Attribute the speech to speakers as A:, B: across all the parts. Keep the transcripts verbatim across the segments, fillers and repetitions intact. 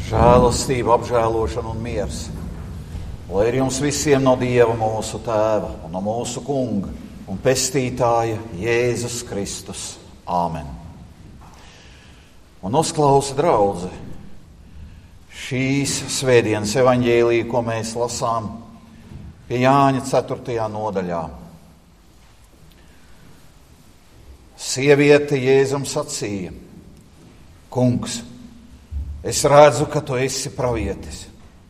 A: Žēlastība, apžēlošana un miers, lai ir jums visiem no Dieva mūsu Tēva un no mūsu Kunga un Pestītāja Jēzus Kristus. Āmen. Un uzklausa draudze šīs svētdienas evaņģēliju, ko mēs lasām pie Jāņa ceturtajā nodaļā. Sieviete Jēzum sacīja: Kungs, es redzu, ka tu esi pravietis.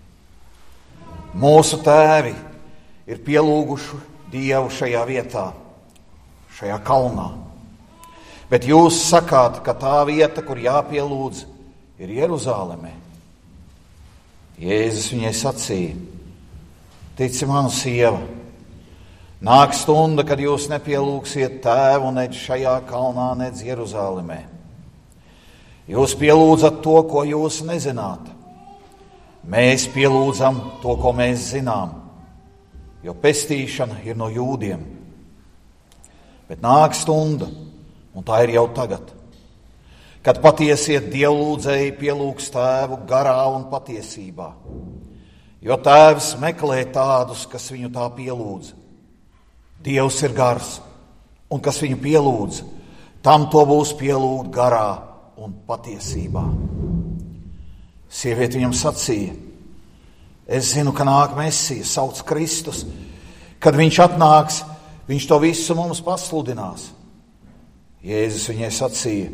A: Mūsu tēvi ir pielūguši Dievu šajā vietā, šajā kalnā. Bet jūs sakāt, ka tā vieta, kur jāpielūdz, ir Jeruzālemē. Jēzus viņai sacīja: Tici man, sieva, nāk stunda, kad jūs nepielūgsiet tēvu nec šajā kalnā, nec Jeruzālemē. Jūs pielūdzat to, ko jūs nezināt. Mēs pielūdzam to, ko mēs zinām, jo pestīšana ir no jūdiem. Bet nāk stunda, un tā ir jau tagad, kad patiesie dievlūdzēji pielūgs tēvu garā un patiesībā, jo tēvs meklē tādus, kas viņu tā pielūdz. Dievs ir gars, un kas viņu pielūdz, tam to būs pielūgt garā un patiesībā. Sieviete viņam sacīja: Es zinu, ka nāk Mesija, sauc Kristus. Kad viņš atnāks, viņš to visu mums pasludinās. Jēzus viņai sacīja: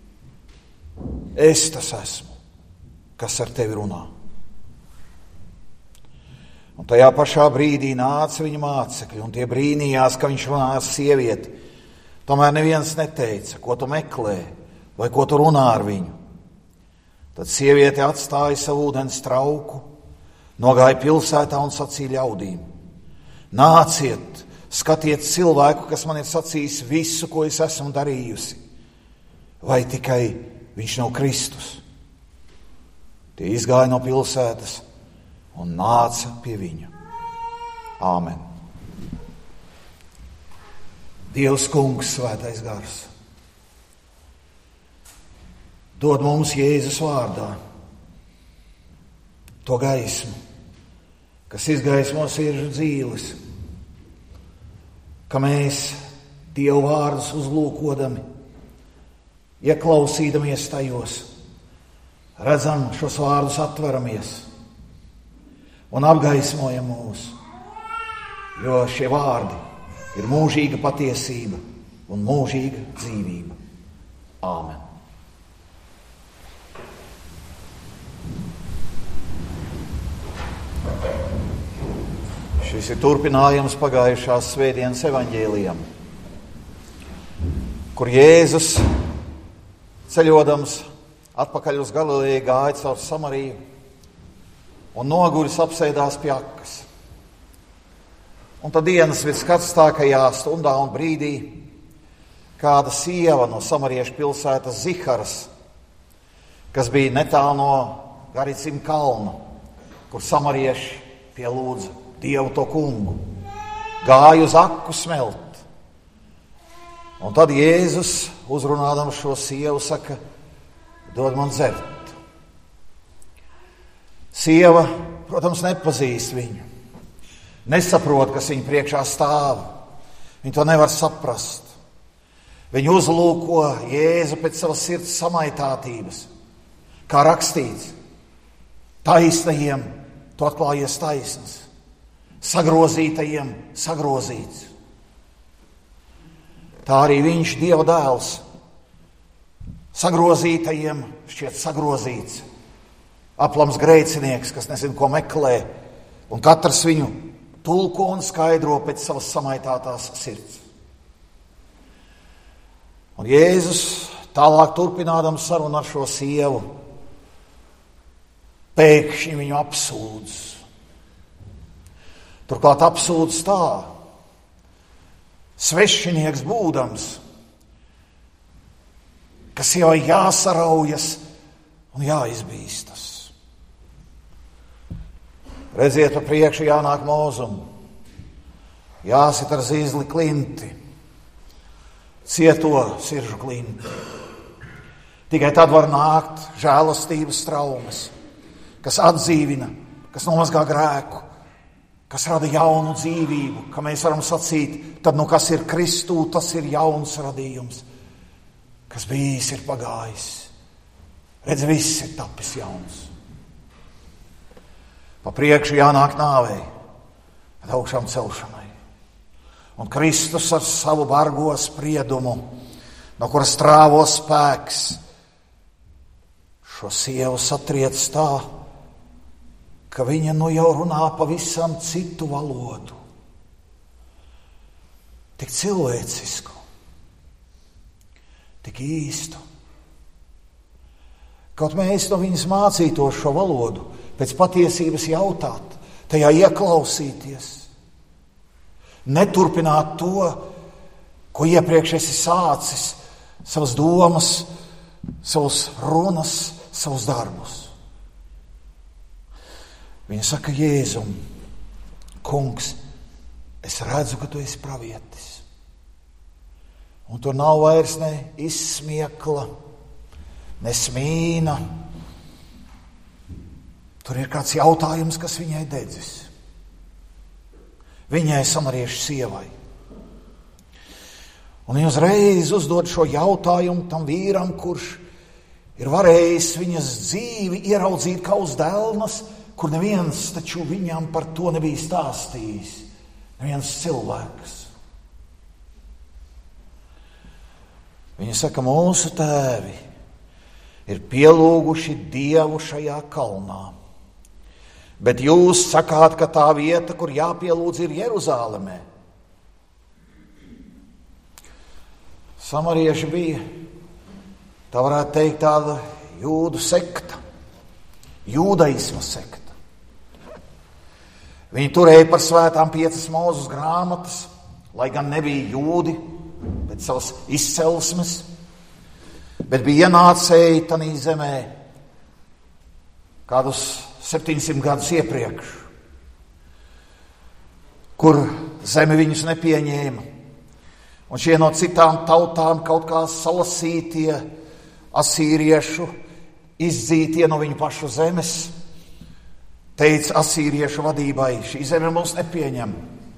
A: Es tas esmu, kas ar tevi runā. Un tajā pašā brīdī nāca viņa mācekļi, un tie brīnījās, ka viņš runā ar sievieti. Tomēr neviens neteica, ko tu meklē, vai ko tu runā ar viņu. Tad sieviete atstāja savu ūdens trauku, nogāja pilsētā un sacīja ļaudīm: Nāciet, skatiet cilvēku, kas man ir sacījis visu, ko es esmu darījusi. Vai tikai viņš nav Kristus? Tie izgāja no pilsētas un nāca pie viņa. Āmen. Dievs Kungs, svētais gars, dod mums Jēzus vārdā to gaismu, kas izgaismo sirdžu dzīves, ka mēs Dievu vārdus uzlūkodami, ieklausīdamies tajos, redzam šos vārdus, atveramies un apgaismojam mūs, jo šie vārdi ir mūžīga patiesība un mūžīga dzīvība. Āmen. Šis ir turpinājums pagājušās svētdienas evaņģēlijam, kur Jēzus, ceļodams atpakaļ uz Galileju, gāja caur Samariju un noguris apsēdās pie akas. Un tad dienas viskarstākajā stundā un brīdī kāda sieva no samariešu pilsētas Ziharas, kas bija netālu no Garicim kalna, kur samarieši pielūdza Dievu to kungu, gāja uz aku smelt. Un tad Jēzus, uzrunādams šo sievu, saka: Dod man dzert. Sieva, protams, nepazīst viņu, nesaprot, kas viņa priekšā stāv. Viņa to nevar saprast. Viņa uzlūko Jēzu pēc savas sirds samaitātības, kā rakstīts: Taisnajiem tu atklājies taisns, sagrozītajiem sagrozīts. Tā arī viņš, Dieva dēls, sagrozītajiem šķiet sagrozīts, aplams grēcinieks, kas nezin, ko meklē, un katrs viņu tulko un skaidro pēc savas samaitātās sirds. Un Jēzus tālāk turpinādams sarunu ar šo sievu, pēkšņi viņu apsūdz. Turklāt apsūdz tā: svešinieks būdams, kas jau jāsaraujas un jāizbīstas. Redziet, pa priekšu jānāk mūzumu, jāsit ar zīzli klinti, cieto siržu klinti. Tikai tad var nākt žēlastības traumas, kas atdzīvina, kas nomazgā grēku, kas rada jaunu dzīvību, ka mēs varam sacīt, tad nu kas ir Kristū, tas ir jauns radījums, kas bijis ir pagājis. Redz, viss ir tapis jauns. Pa priekšu jānāk nāvei, bet augšām celšanai. Un Kristus ar savu bargo spriedumu, no kuras strāvo spēks, šo sievu satriec tā, ka viņa nu jau runā pavisam citu valodu. Tik cilvēcisku, tik īstu. Kaut mēs no viņas mācītos šo valodu, pēc patiesības jautāt, tajā ieklausīties, neturpināt to, ko iepriekš esi sācis, savas domas, savas runas, savus darbus. Viņa saka Jēzum, kungs, es redzu, ka tu esi pravietis. Un tur nav vairs ne izsmiekla, ne smīna. Tur ir kāds jautājums, kas viņai dedzis. Viņai, samariešu sievai. Un viņa uzreiz uzdod šo jautājumu tam vīram, kurš ir varējis viņas dzīvi ieraudzīt kā uz dēlnas, kur neviens taču viņam par to nebija stāstījis. Neviens cilvēks. Viņa saka, mūsu tēvi ir pielūguši Dievu šajā kalnā. Bet jūs sakāt, ka tā vieta, kur jāpielūdz, ir Jeruzālemē. Samarieši bija, tā varētu teikt, tāda jūdu sekta, jūdaisma sekta. Viņi turēja par svētām piecas Mūzes grāmatas, lai gan nebija jūdi, bet savas izcelsmes, bet bija ienācēji tanī zemē kādus septiņsimt gadus iepriekš, kur zemi viņus nepieņēma. Un šie no citām tautām kaut kā salasītie asīriešu, izdzītie no viņu pašu zemes, teica asīriešu vadībai, šī zeme mums nepieņem.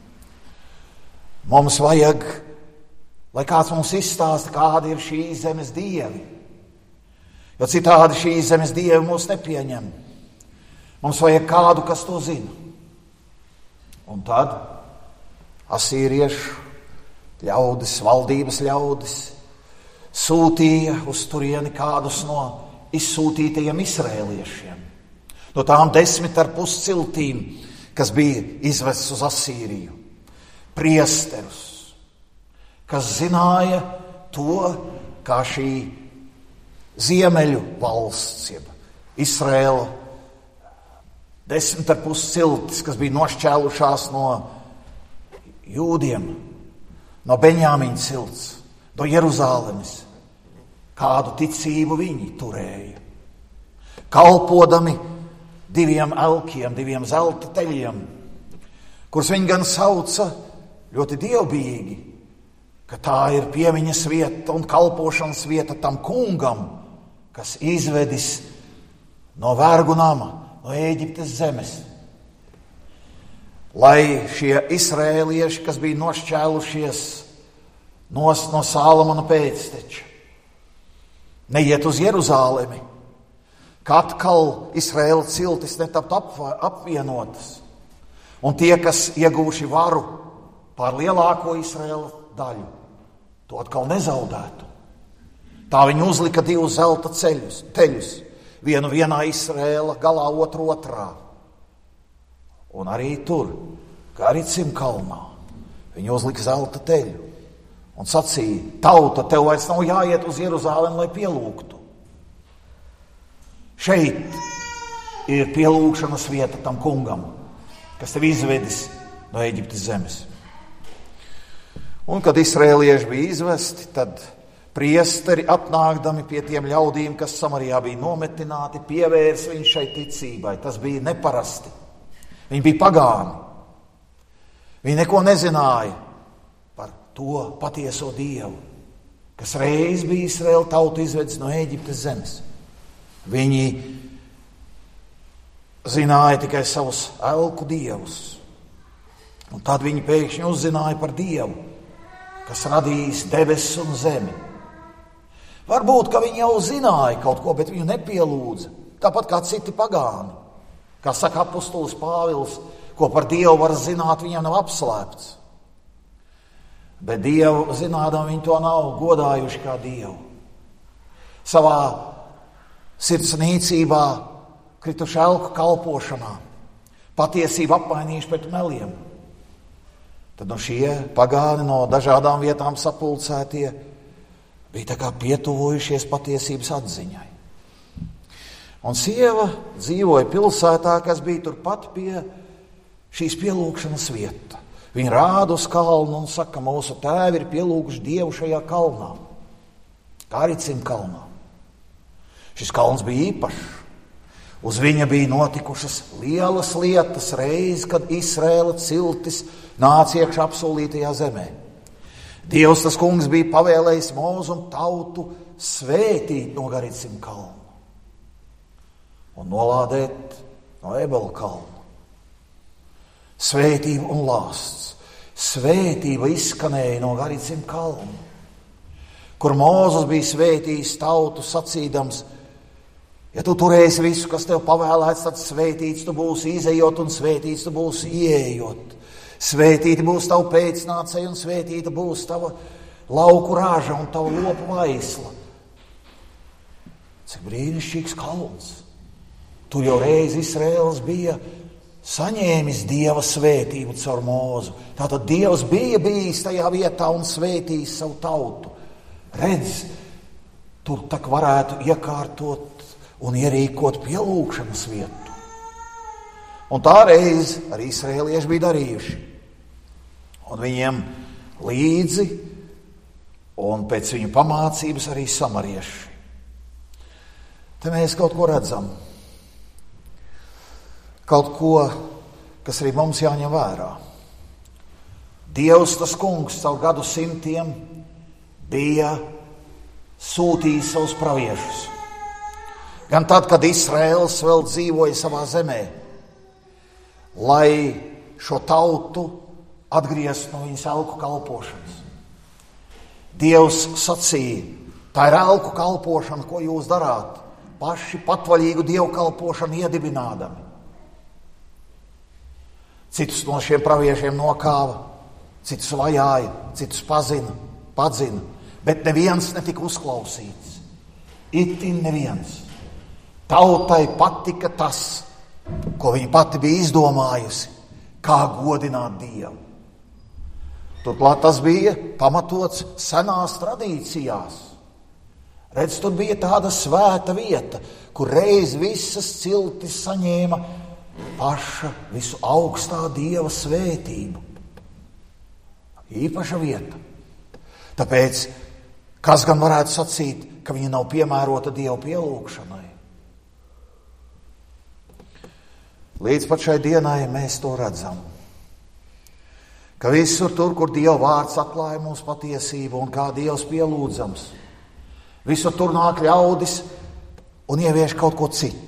A: Mums vajag, lai kāds mums izstāsta, kādi ir šīs zemes dievi. Jo citādi šīs zemes dievi mūs nepieņem. Mums vajag kādu, kas to zina. Un tad asīriešu ļaudis, valdības ļaudis, sūtīja uz turieni kādus no izsūtītajiem izrēliešiem. No tām desmit ar pus ciltīm, kas bija izvests uz Asīriju. Priesterus, kas zināja to, kā šī ziemeļu valsts, jeb Izraēla, desmit ar pus ciltis, kas bija nošķēlušās no jūdiem, no Beņāmiņa cilts, no Jeruzālemes, kādu ticību viņi turēja. Kalpodami diviem elkiem, diviem zelta teļiem, kurus viņi gan sauca ļoti dievbijīgi, ka tā ir piemiņas vieta un kalpošanas vieta tam kungam, kas izvedis no vergu nama, no Ēģiptes zemes. Lai šie izrēlieši, kas bija nošķēlušies nos, no Sālamona pēcteča, neiet uz Jeruzālemi, ka atkal Izraēla ciltis netapt apvienotas, un tie, kas iegūši varu pār lielāko Izraēla daļu, to atkal nezaudētu. Tā viņi uzlika divus zelta ceļus, teļus, vienu vienā Izraēla galā, otru otrā. Un arī tur, Garicim kalnā, viņi uzlika zelta teļu un sacīja, tauta, tev vairs nav jāiet uz Jeruzālemi, lai pielūgtu. Šeit ir pielūgšanas vieta tam kungam, kas tev izvedis no Ēģiptes zemes. Un, kad izrēlieši bija izvesti, tad priesteri atnākdami pie tiem ļaudīm, kas Samarijā bija nometināti, pievērs viņu šai ticībai. Tas bija neparasti. Viņi bija pagāni. Viņi neko nezināja par to patieso Dievu, kas reiz bija Izraēla tautu izvedis no Ēģiptes zemes. Viņi zināja tikai savus elku dievus. Un tad viņi pēkšņi uzzināja par Dievu, kas radījis debesis un zemi. Varbūt, ka viņi jau zināja kaut ko, bet viņu nepielūdza, tāpat kā citi pagāni. Kā saka apustulis Pāvils, ko par Dievu var zināt, viņam nav apslēpts. Bet Dievu zinādam viņi to nav godājuši kā Dievu. Savā sirdsnīcībā krituši elku kalpošanā, patiesību apmainījuši pret meliem. Tad no šie pagāni no dažādām vietām sapulcētie bija tā kā pietuvojušies patiesības atziņai. Un sieva dzīvoja pilsētā, kas bija turpat pie šīs pielūgšanas vieta. Viņa rāda uz kalnu un saka, mūsu tēvi ir pielūguši Dievu šajā kalnā, Karicim kalnā. Šis kalns bija īpašs. Uz viņa bija notikušas lielas lietas reiz, kad Izraēla ciltis nāca iekšā apsolītajā zemē. Dievs tas kungs bija pavēlējis Mūzu un tautu svētīt no Karicim kalna un nolādēt no Ebela kalna. Svētība un lāsts. Svētība izskanēja no Karicim kalna, kur Mūzes bija svētījis tautu sacīdams, ja tu turēsi visu, kas tev pavēlēts, tad svētīts tu būsi izejot un svētīts tu būsi ieejot. Svētīta būs tava pēcnācēja un svētīta būs tava lauku rāža un tava lopu vaisla. Cik brīnišķīgs kalns. Tur jau reiz Izraēls bija saņēmis Dieva svētību caur Mūzu. Tātad Dievs bija bijis tajā vietā un svētījis savu tautu. Redz, tur tak varētu iekārtot un ierīkot pielūgšanas vietu. Un tā reiz arī izraēlieši bija darījuši. Un viņiem līdzi un pēc viņu pamācības arī samarieši. Te mēs kaut ko redzam. Kaut ko, kas arī mums jāņem vērā. Dievs tas kungs caur gadu simtiem bija sūtījis savus praviešus. Gan tad, kad Izraēls vēl dzīvoja savā zemē, lai šo tautu atgriezt no viņas elku kalpošanas. Dievs sacīja, tā ir elku kalpošana, ko jūs darāt, paši patvaļīgu dievu kalpošanu iedibinādami. Citus no šiem praviešiem nokāva, citus vajāja, citus pazina, padzina, bet neviens netika uzklausīts. Itin neviens. Tautai patika tas, ko viņa pati bija izdomājusi, kā godināt Dievu. Turklāt tas bija pamatots senās tradīcijās. Redz, tur bija tāda svēta vieta, kur reiz visas ciltis saņēma paša visu augstā Dieva svētību. Īpaša vieta. Tāpēc, kas gan varētu sacīt, ka viņa nav piemērota Dieva pielūgšanai? Līdz pat šai dienai mēs to redzam, ka visur tur, kur Dieva vārds atklāja mums patiesību un kā Dievs pielūdzams, visur tur nāk ļaudis un ievieš kaut ko citu.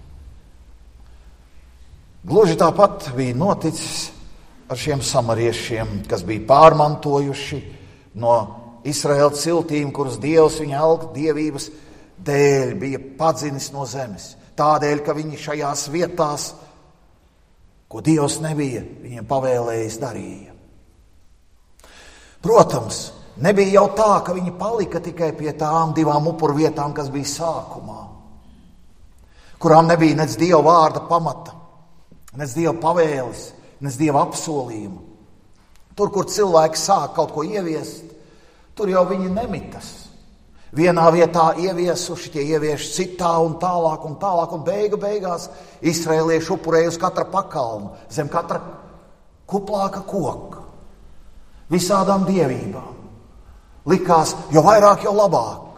A: Gluži tāpat bija noticis ar šiem samariešiem, kas bija pārmantojuši no Izraēla ciltīm, kuras Dievs viņa elku dievības dēļ bija padzinis no zemes. Tādēļ, ka viņi šajās vietās, ko Dievs nebija viņiem pavēlējis, darīja. Protams, nebija jau tā, ka viņi palika tikai pie tām divām upuru vietām, kas bija sākumā, kurām nebija nec Dieva vārda pamata, nec Dieva pavēles, nec Dieva apsolījumu. Tur, kur cilvēki sāk kaut ko ieviest, tur jau viņi nemitas. Vienā vietā ieviesuši, tie ievieš citā un tālāk un tālāk, un beigu beigās izraēlieši upurēja uz katra pakalnu, zem katra kuplāka koka, visādām dievībām. Likās, jo vairāk, jo labāk.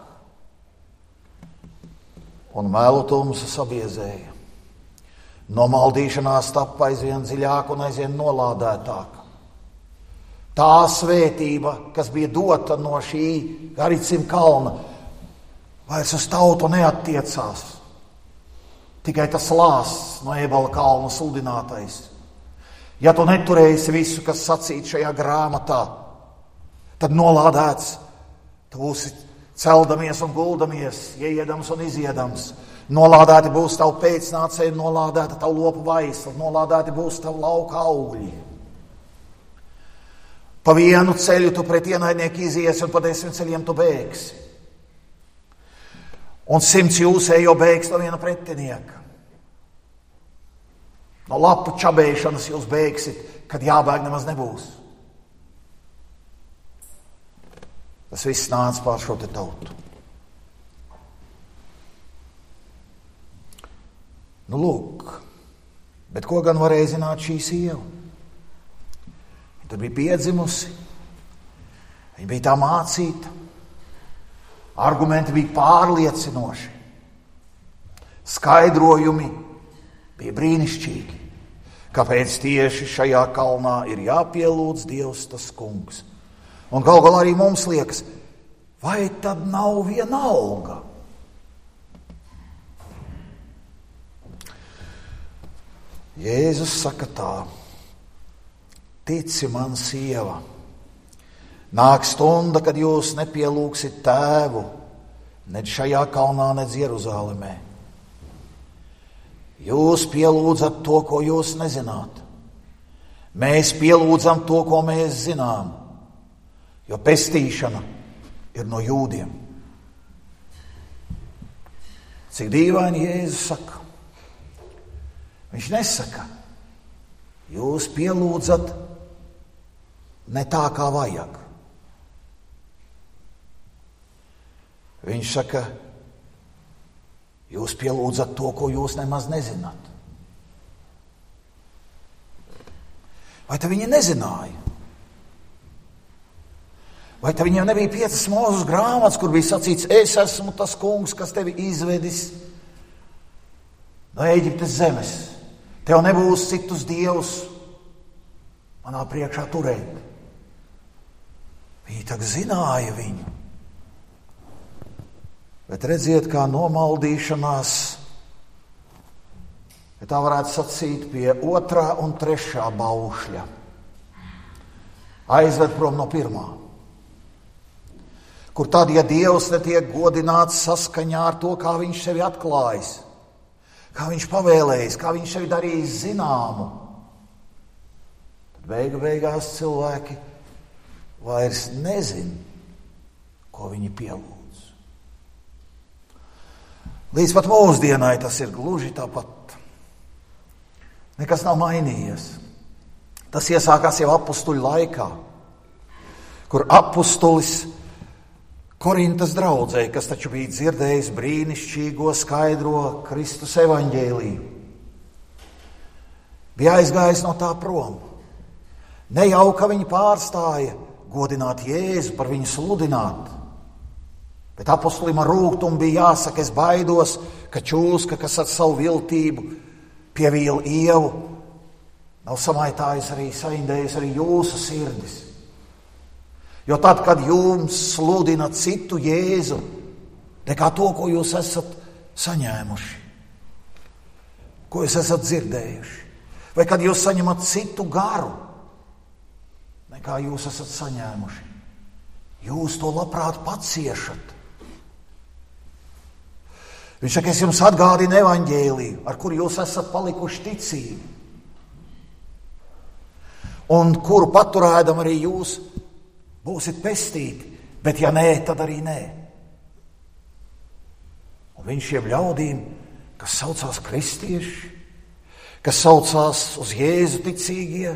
A: Un melu tumsa sabiezēja. Nomaldīšanās tappa aizvien dziļāk un aizvien nolādētāk. Tā svētība, kas bija dota no šī Karicim kalna, vairs uz tautu neattiecās. tikai tas lāsts no Ēbala kalna sludinātais. Ja tu neturēsi visu, kas sacīts šajā grāmatā, tad nolādēts tu būsi celdamies un guldamies, ieedams un iziedams. Nolādēti būs tavu pēcnācēji, nolādēta tavu lopu vaisla, nolādēti būs tavu lauka augļi. Pa vienu ceļu tu pret ienaidnieku iziesi un pa desmit ceļiem tu bēgsi. Un simts jūsējo bēgs no viena pretinieka. No lapu čabēšanas jūs bēgsit, kad jābēg nemaz nebūs. Tas viss nāca pār šo te tautu. Nu, lūk, bet ko gan varēja zināt šī sieva? Viņa tur bija piedzimusi, viņa bija tā mācīta, argumenti bija pārliecinoši, skaidrojumi bija brīnišķīgi, kāpēc tieši šajā kalnā ir jāpielūdz Dievs tas kungs. Un gal galā arī mums liekas, vai tad nav vienalga? Jēzus saka tā: tici man, sieva, nāk stunda, kad jūs nepielūgsit tēvu, nec šajā kalnā, nec Jeruzālemē. Jūs pielūdzat to, ko jūs nezināt. Mēs pielūdzam to, ko mēs zinām, jo pestīšana ir no jūdiem. Cik dīvaini Jēzus saka. Viņš nesaka, jūs pielūdzat ne tā, kā vajag. Viņš saka, jūs pielūdzat to, ko jūs nemaz nezināt. Vai te viņi nezināja? Vai te viņiem nebija piecas Mūzes grāmatas, kur bija sacīts, es esmu tas kungs, kas tevi izvedis no Ēģiptes zemes. Tev nebūs citus dievus manā priekšā turēt. Viņi tak zināja viņu. Bet redziet, kā nomaldīšanās, ja tā varētu sacīt, pie otrā un trešā baušļa aizved prom no pirmā. Kur tad, ja Dievs netiek godināts saskaņā ar to, kā viņš sevi atklājis, kā viņš pavēlējis, kā viņš sevi darījis zināmu, tad beigu beigās cilvēki vairs nezin, ko viņi pielūdz. Līdz pat mūsdienai tas ir gluži tāpat. Nekas nav mainījies. Tas iesākās jau apustuļu laikā, kur apustulis Korintas draudzei, kas taču bija dzirdējis brīnišķīgo skaidro Kristus evaņģēliju, bija aizgājis no tā prom. Ne jau, ka viņi pārstāja godināt Jēzu, par viņu sludināt, bet apostolim ar rūgtumu bija jāsaka, es baidos, ka čūska, kas ar savu viltību pievīla ievu, nav samaitājis arī, saindējis arī jūsu sirdis. Jo tad, kad jums sludina citu Jēzu, nekā to, ko jūs esat saņēmuši, ko jūs esat dzirdējuši, vai kad jūs saņemat citu garu, nekā jūs esat saņēmuši, jūs to labprāt paciešat. Viņš saka, es jums atgādinu evaņģēliju, ar kuru jūs esat palikuši ticīgi, un kuru paturēdam arī jūs būsit pestīti, bet ja nē, tad arī nē. Un viņš šiem ļaudīm, kas saucās kristieši, kas saucās uz Jēzu ticīgie,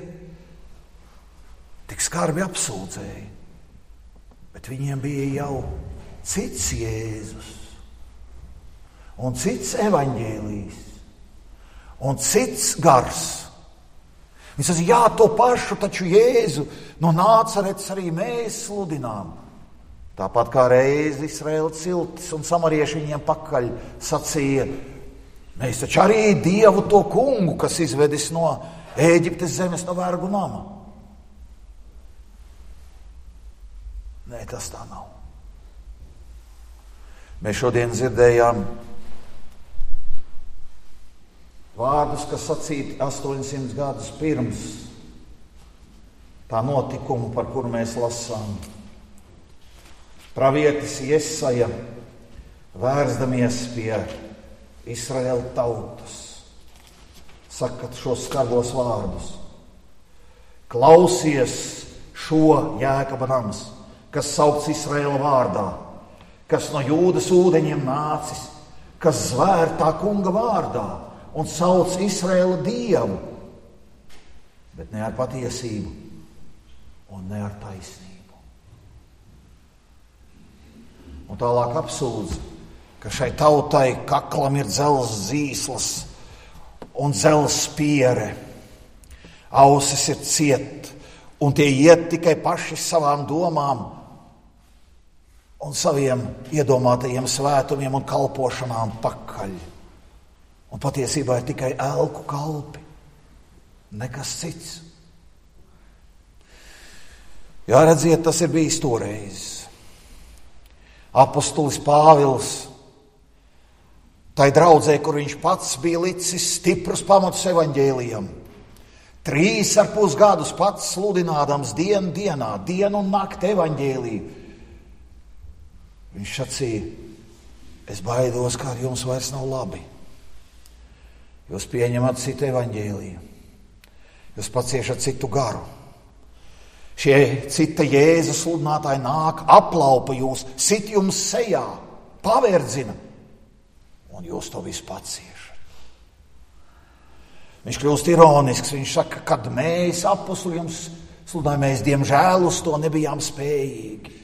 A: tik skarbi apsūdzēja. Bet viņiem bija jau cits Jēzus, un cits evaņģēlijs, un cits gars. Viņš saka, jā, to pašu taču Jēzu no Nācaretes arī mēs sludinām. Tāpat kā reiz Izraēla ciltis un samarieši viņiem pakaļ sacīja, mēs taču arī Dievu to kungu, kas izvedis no Ēģiptes zemes, no vergu nama. Nē, tas tā nav. Mēs šodien dzirdējām Vārdus, kas sacīti astoņsimt gadus pirms tā notikuma, par kuru mēs lasām. Pravietis Jesaja, vērsdamies pie Izraēla tautas, saka šos skarbos vārdus. Klausies šo Jēkaba nams, kas saukts Izraēla vārdā, kas no Jūdas ūdeņiem nācis, kas zvēr tā kunga vārdā un sauc Izraēla dievu, bet ne ar patiesību un ne ar taisnību. Un tālāk apsūdz, ka šai tautai kaklam ir dzelzs zīslas un dzelzs piere, ausis ir ciet, un tie iet tikai paši savām domām un saviem iedomātajiem svētumiem un kalpošanām pakaļ. Un patiesībā ir tikai elku kalpi, nekas cits. Jā, redziet, tas ir bijis toreiz. Apostolis Pāvils, tai draudzē, kur viņš pats bija licis stiprus pamatus evaņģēlijam, trīs ar pus gadus pats sludinādams dienu dienā, dienu un nakti evaņģēliju, viņš sacīja: es baidos, ka ar jums vairs nav labi. Jūs pieņemat citu evaņģēliju, jūs paciešat citu garu. Šie cita Jēzus sludinātāji nāk, aplaupa jūs, sit jums sejā, pavērdzina, un jūs to visu paciešat. Viņš kļūst ironisks, viņš saka, kad mēs apostuli jums sludinājām, mēs diemžēl uz to nebijām spējīgi.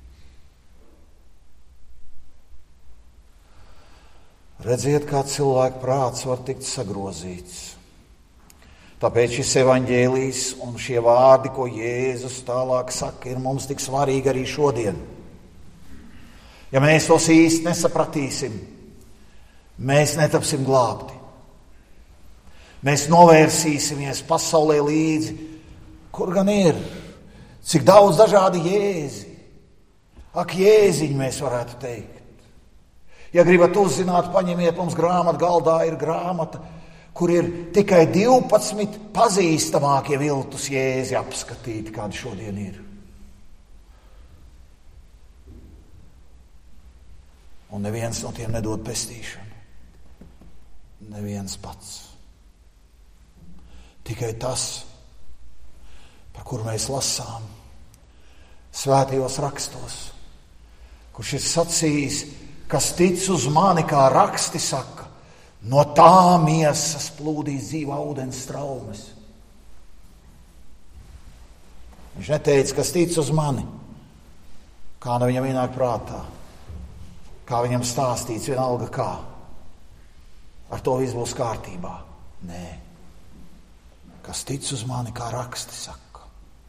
A: Redziet, kā cilvēka prāts var tikt sagrozīts. Tāpēc šis evaņģēlijs un šie vārdi, ko Jēzus tālāk saka, ir mums tik svarīgi arī šodien. Ja mēs tos īsti nesapratīsim, mēs netapsim glābti. Mēs novērsīsimies pasaulē līdzi, kur gan ir, cik daudz dažādi Jēzi. Ak, Jēziņi, mēs varētu teikt. Ja gribat uzzināt, paņemiet, mums grāmatu galdā ir grāmata, kur ir tikai divpadsmit pazīstamākie viltus Jēzi apskatīti, kādi šodien ir. Un neviens no tiem nedod pestīšanu. Neviens pats. Tikai tas, par kuru mēs lasām svētajos rakstos, kurš ir sacījis, kas tic uz mani, kā raksti saka, no tā miesas plūdīs dzīva ūdens straumes. Viņš neteica, kas tic uz mani, kā no viņam ienāk prātā, kā viņam stāstīts, vienalga kā. Ar to viss būs kārtībā. Nē, kas tic uz mani, kā raksti saka.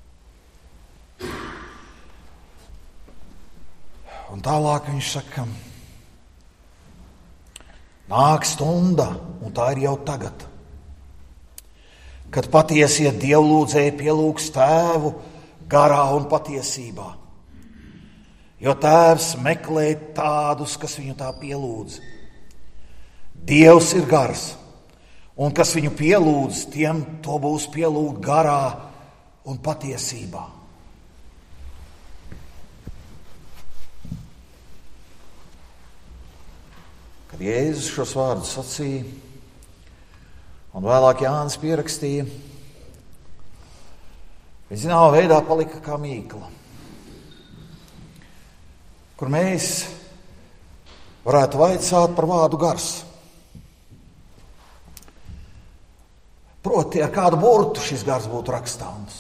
A: Un tālāk viņš saka, nāk stunda, un tā ir jau tagad, kad patiesie dievlūdzēji pielūgs tēvu garā un patiesībā. Jo tēvs meklē tādus, kas viņu tā pielūdz. Dievs ir gars, un kas viņu pielūdz, tiem to būs pielūgt garā un patiesībā. Kad Jēzus šos vārdus sacīja, un vēlāk Jānis pierakstīja, viņš zināmā veidā palika kā mīkla, kur mēs varētu vaicāt par vārdu gars. Proti, ar kādu burtu šis gars būtu rakstāms.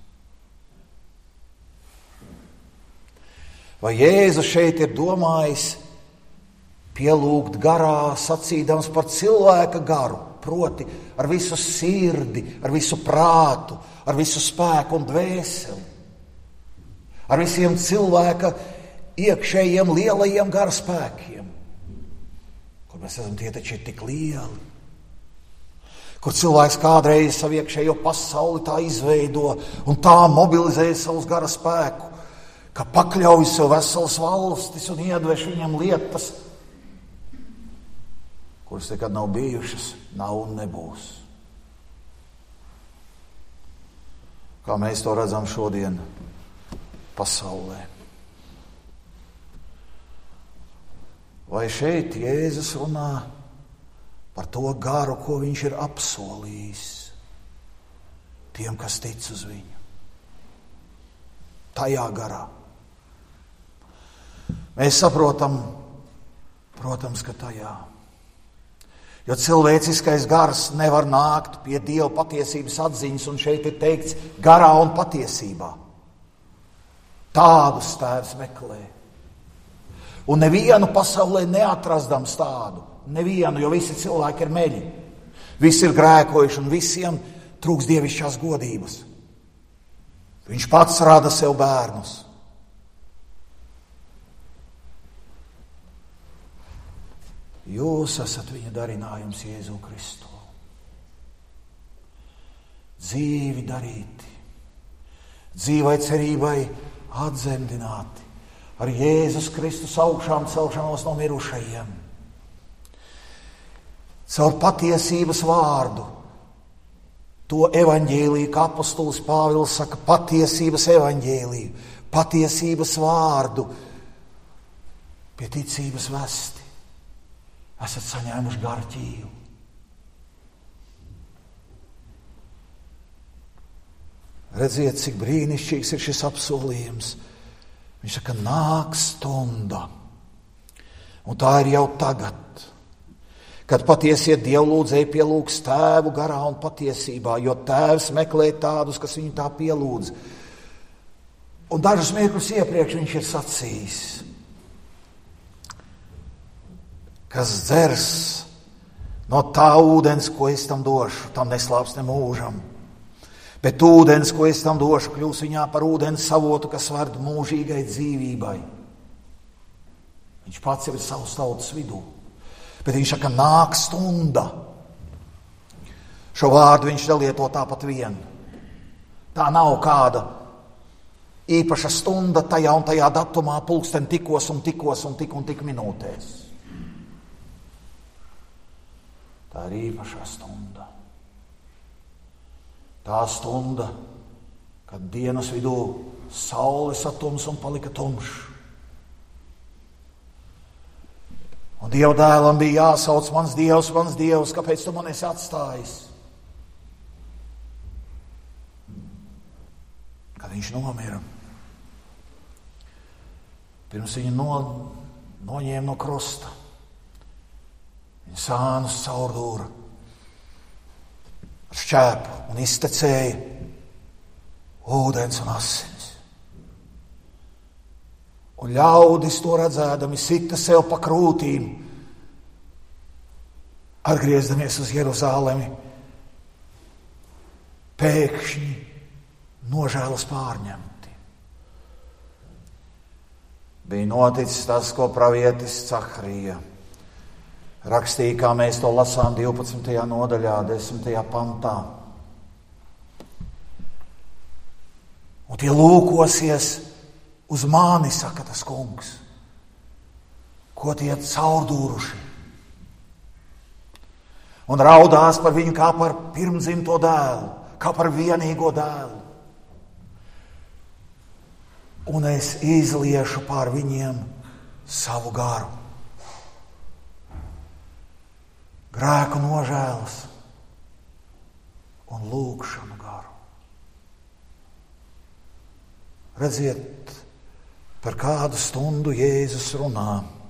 A: Vai Jēzus šeit ir domājis pielūgt garā, sacīdams par cilvēka garu, proti ar visu sirdi, ar visu prātu, ar visu spēku un dvēseli, ar visiem cilvēka iekšējiem lielajiem gara spēkiem, kur mēs esam tie taču tik lieli, kur cilvēks kādreiz savu iekšējo pasauli tā izveido un tā mobilizē savus gara spēku, ka pakļauj sev veselas valstis un iedveš viņam lietas, kuras nekad nav bijušas, nav un nebūs. Kā mēs to redzam šodien pasaulē. Vai šeit Jēzus runā par to garu, ko viņš ir apsolījis tiem, kas tic uz viņu? Tajā garā. Mēs saprotam, protams, ka tajā. Jo cilvēciskais gars nevar nākt pie Dieva patiesības atziņas, un šeit ir teikts garā un patiesībā. Tādus Tēvs meklē. Un nevienu pasaulē neatrastams tādu. Nevienu, jo visi cilvēki ir meļi. Visi ir grēkojuši un visiem trūks dievišķās godības. Viņš pats rada sev bērnus. Jūs esat viņa darinājums Jēzu Kristu. Dzīvi darīti, dzīvai cerībai atzemdināti ar Jēzus Kristus augšām celšanos no mirušajiem. Caur patiesības vārdu, to evaņģēliju, kā apostols Pāvils saka, patiesības evaņģēliju, patiesības vārdu, pie ticības vesti. Esat saņēmuši garu ķīlu. Redziet, cik brīnišķīgs ir šis apsolījums. Viņš saka, nāk stunda. Un tā ir jau tagad, kad patiesie dievlūdzēji pielūgs Tēvu garā un patiesībā, jo Tēvs meklē tādus, kas viņu tā pielūdz. Un dažus mirklus iepriekš viņš ir sacījis, kas dzers no tā ūdens, ko es tam došu, tam neslāps ne mūžam. Bet ūdens, ko es tam došu, kļūs viņā par ūdens savotu, kas verd mūžīgai dzīvībai. Viņš pats jau ir savas tautas vidū. Bet viņš saka, nāk stunda. Šo vārdu viņš nelieto tāpat vien. Tā nav kāda īpaša stunda tajā un tajā datumā, pulksten tikos un tikos un tik un tik minūtēs. Tā ir īpašā stunda. Tā stunda, kad dienas vidū saule satums un palika tumšs. Un Dieva dēlam bija jāsauc, mans Dievs, mans Dievs, kāpēc tu man esi atstājis? Kad viņš nomira, pirms viņa no, noņēma no krusta, viņa sānus caurdūra ar šķēpu un iztecēja ūdens un asins. Un ļaudis to redzēdami sita sev pa krūtīm, atgriezdamies uz Jeruzālemi, pēkšņi nožēlas pārņemti. Bija noticis tas, ko pravietis Cahrija rakstīja, kā mēs to lasām divpadsmitajā nodaļā, desmitajā pantā. Un tie lūkosies uz mani, saka tas kungs, ko tie caurdūruši. Un raudās par viņu kā par pirmdzimto dēlu, kā par vienīgo dēlu. Un es izliešu pār viņiem savu garu. Grēku nožēlas un lūgšanu garu. Redziet, par kādu stundu Jēzus runā.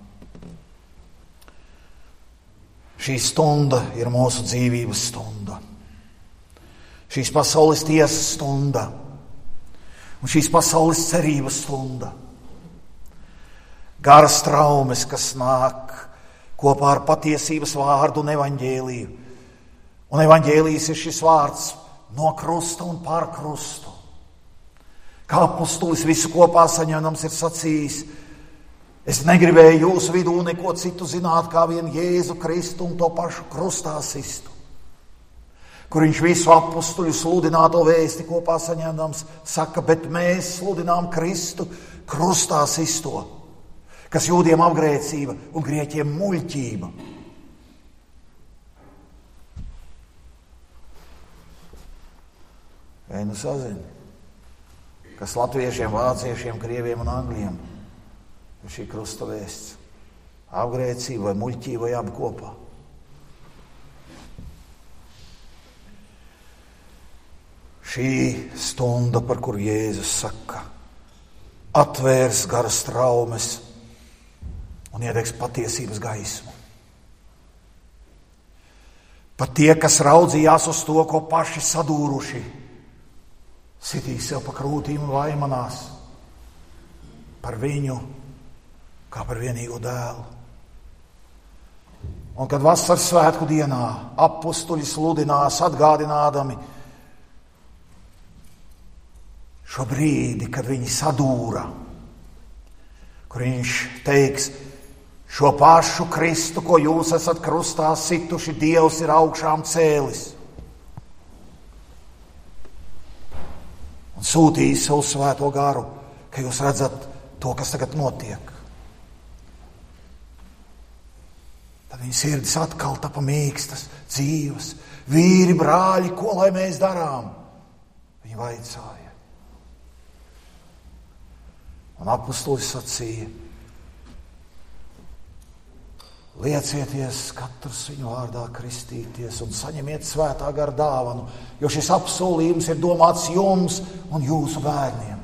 A: Šī stunda ir mūsu dzīvības stunda. Šīs pasaules tiesas stunda. Un šīs pasaules cerības stunda. Garas traumes, kas nāk kopā ar patiesības vārdu un evaņģēliju. Un evaņģēlijs ir šis vārds no krusta un pār krustu. Kā apostolis visu kopā saņemams ir sacījis, es negribēju jūsu vidū neko citu zināt, kā vien Jēzu Kristu un to pašu krustā sistu. Kur viņš visu apostoļu sludināto vēsti kopā saņemams saka, bet mēs sludinām Kristu krustā sisto, kas jūdiem apgrēcība un grieķiem muļķība. Vai nu sazini, kas latviešiem, vāciešiem, krieviem un angļiem ir šī krusta vēsts? Apgrēcība vai muļķība vai abi kopā? Šī stunda, par kuru Jēzus saka, atvērs garas traumes un iedegs patiesības gaismu. Pat tie, kas raudzījās uz to, ko paši sadūruši, sitīs sev pa krūtīm un vaimanās par viņu kā par vienīgo dēlu. Un kad vasaras svētku dienā apustuļi sludinās atgādinādami šo brīdi, kad viņi sadūra, kur viņš teiks, šo pašu Kristu, ko jūs esat krustā situši, Dievs ir augšām cēlis un sūtījis savu svēto garu, ka jūs redzat to, kas tagad notiek. Tad viņa sirdis atkal tapa mīkstas, dzīves. Vīri, brāļi, ko lai mēs darām? Viņa vaicāja. Un apustulis sacīja, liecieties katrs viņu vārdā kristīties un saņemiet svētā gara dāvanu, jo šis apsolījums ir domāts jums un jūsu bērniem.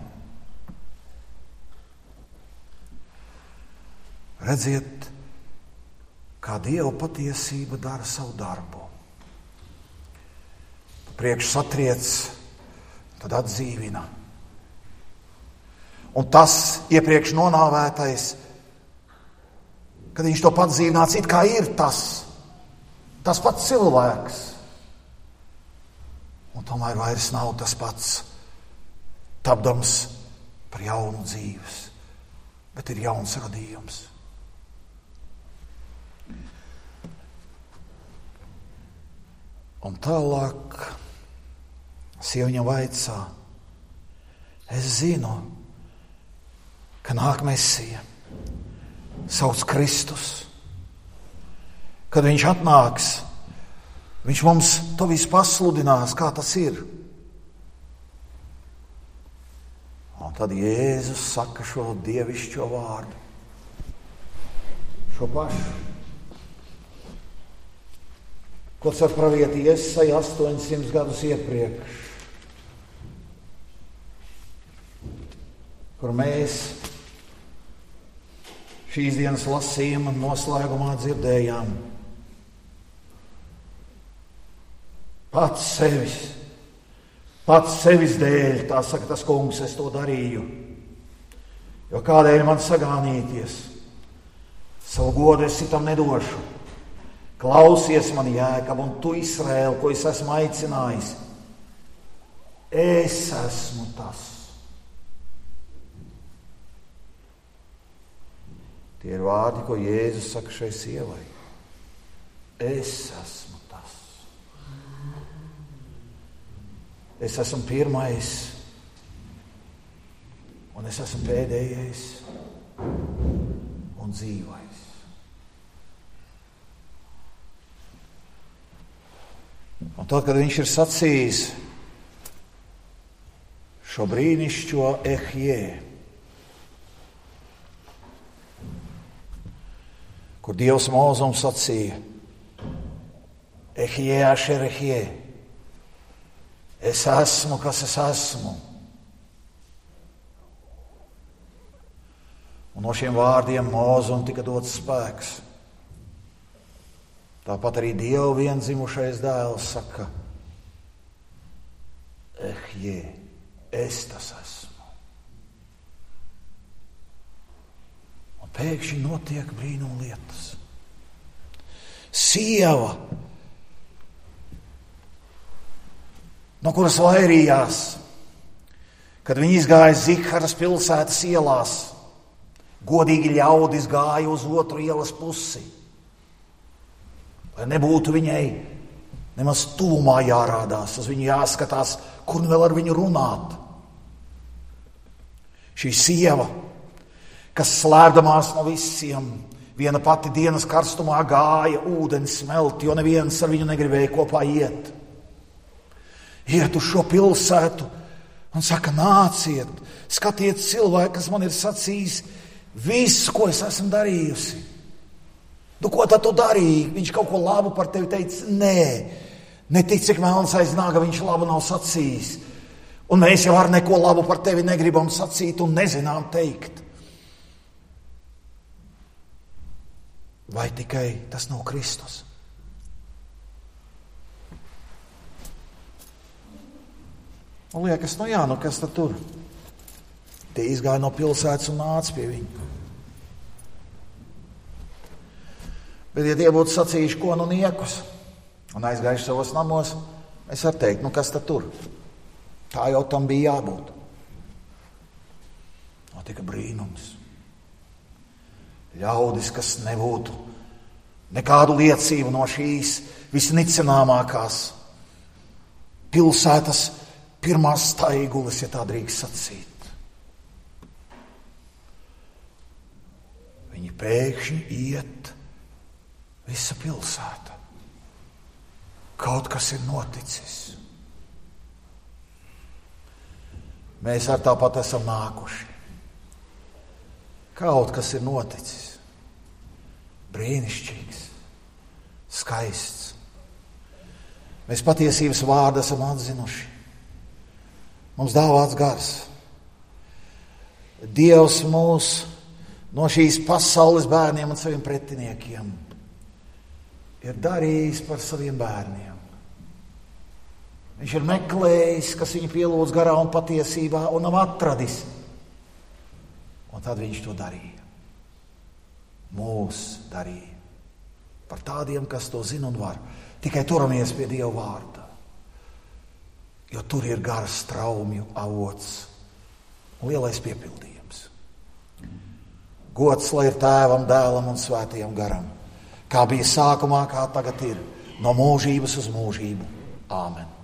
A: Redziet, kā Dieva patiesība dara savu darbu. Priekš satriec, tad atdzīvina. Un tas iepriekš nonāvētais, kad viņš to pats dzīvināts, it kā ir tas, tas pats cilvēks. Un tomēr vairs nav tas pats, tapdams par jaunu dzīves, bet ir jauns radījums. Un tālāk sieva viņam vaicā, es zinu, ka nāk Mesija, sauc Kristus. Kad viņš atnāks, viņš mums to visu pasludinās, kā tas ir. Un tad Jēzus saka šo dievišķo vārdu, šo pašu, ko ar pravieti Jesaja astoņsimt gadus iepriekš, kur mēs šīs dienas lasījuma noslēgumā dzirdējām. Pats sevis, pats sevis dēļ, tā saka tas kungs, es to darīju. Jo kādēļ man sagānīties? Savu godu es citam nedošu. Klausies mani, Jēkab, un tu, Izraēl, ko es esmu aicinājis. Es esmu tas. Tie ir vārdi, ko Jēzus saka šai sievai. Es esmu tas. Es esmu pirmais, un es esmu pēdējais un dzīvais. Un tad, kad viņš ir sacījis šo brīnišķo ehjē, kur Dievs Mūzum sacīja, ehjē ašer ehjē, es esmu, kas es esmu. Un no šiem vārdiem Mūzum tika dots spēks. Tāpat arī Dieva vienzimušais dēls saka, ehjē, es tas esmu. Un pēkšņi notiek brīnum lietas. Sieva, no kuras vairījās, kad viņi izgāja Zikharas pilsētas ielās, godīgi ļaudis gāja uz otru ielas pusi. Lai nebūtu viņai nemaz tuvumā jārādās, uz viņu jāskatās, kur nu vēl ar viņu runāt. Šī sieva, kas slēpdamās no visiem, viena pati dienas karstumā gāja ūdeni smelt, jo neviens ar viņu negribēja kopā iet. iet uz šo pilsētu un saka, nāciet, skatiet cilvēku, kas man ir sacījis visu, ko es esmu darījusi. Nu, ko tad tu darīji? Viņš kaut ko labu par tevi teica? Nē, netic, cik melns aiz naga, viņš labu nav sacījis. Un mēs jau ar neko labu par tevi negribam sacīt un nezinām teikt. Vai tikai tas nav Kristus? Un liekas, nu jā, nu kas tad tur? Tie izgāja no pilsētas un nāca pie viņa. Bet, ja tie būtu sacījuši, ko nu niekus, un aizgājuši savos namos, es varu teikt, nu kas tad tur? Tā jau tam bija jābūt. Notika brīnums. Ļaudis, kas nebūtu nekādu liecību no šīs visnicināmākās pilsētas pirmās staigules, ja tā drīkst sacīt. Viņi pēkšņi iet visa pilsēta. Kaut kas ir noticis. Mēs ar tāpat esam nākuši. Kaut kas ir noticis. Brīnišķīgs, skaists. Mēs patiesības vārdu esam atzinuši. Mums dāvāts gars. Dievs mūs no šīs pasaules bērniem un saviem pretiniekiem ir darījis par saviem bērniem. Viņš ir meklējis, kas viņu pielūdz garā un patiesībā, un nav atradis. Un tad viņš to darīja. Mūs darīja. Par tādiem, kas to zina un var. Tikai turamies pie Dieva vārda. Jo tur ir garas straumju avots un lielais piepildījums. Gods lai ir Tēvam, Dēlam un Svētajam garam. Kā bija sākumā, kā tagad ir. No mūžības uz mūžību. Āmen.